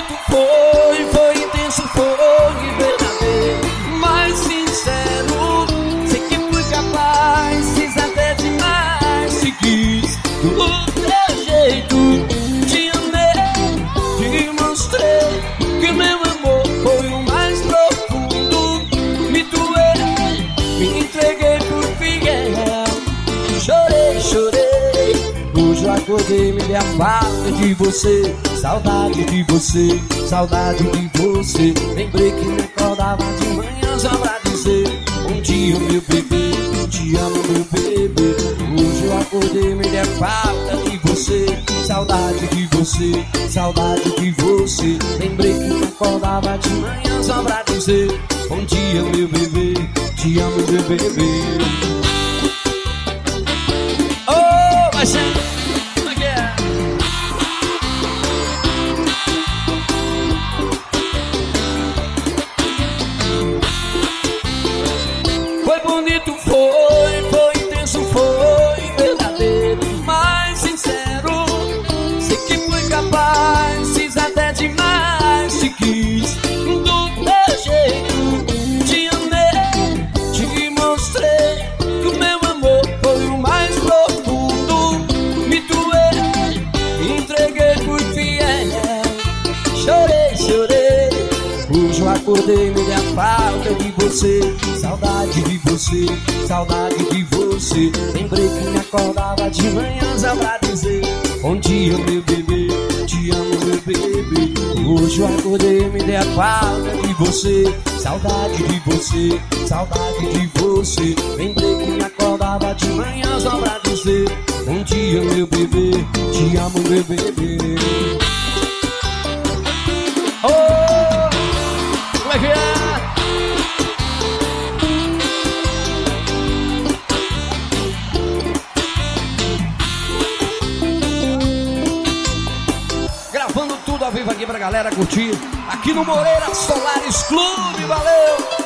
bonito foi, foi intenso, foi verdadeiro, mais sincero. Sei que fui capaz, fiz até demais. Se quis do teu jeito, te amei, te mostrei que meu amor foi o mais profundo. Me doei, me entreguei por fiel. Chorei, chorei, hoje eu acordei, me dei a falta de você. Saudade de você, saudade de você. Lembrei que me acordava de manhã só pra dizer: bom dia, meu bebê, te amo, meu bebê. Hoje eu acordei, me dei a falta de você. Saudade de você, saudade de você. Lembrei que me acordava de manhã só pra dizer: bom dia, meu bebê, te amo, meu bebê. Oh, vai ser. Foi bonito, foi, foi intenso, foi verdadeiro, mais sincero. Sei que fui capaz, fiz até demais. Se quis do teu jeito, te amei, te mostrei que o meu amor foi o mais profundo. Me doei, me entreguei por fiel. Chorei, chorei, hoje eu acordei, me dei a falta de você. Saudade de você, saudade de você. Lembrei que me acordava de manhã só pra dizer: bom dia, meu bebê, te amo, meu bebê. Hoje eu acordei, me dei a falta de você. Saudade de você, saudade de você. Lembrei que me acordava de manhã só pra dizer: bom dia, meu bebê, te amo, meu bebê. Oh, como é que é? Gravando tudo ao vivo aqui pra galera curtir aqui no Moreira Solares Clube, valeu!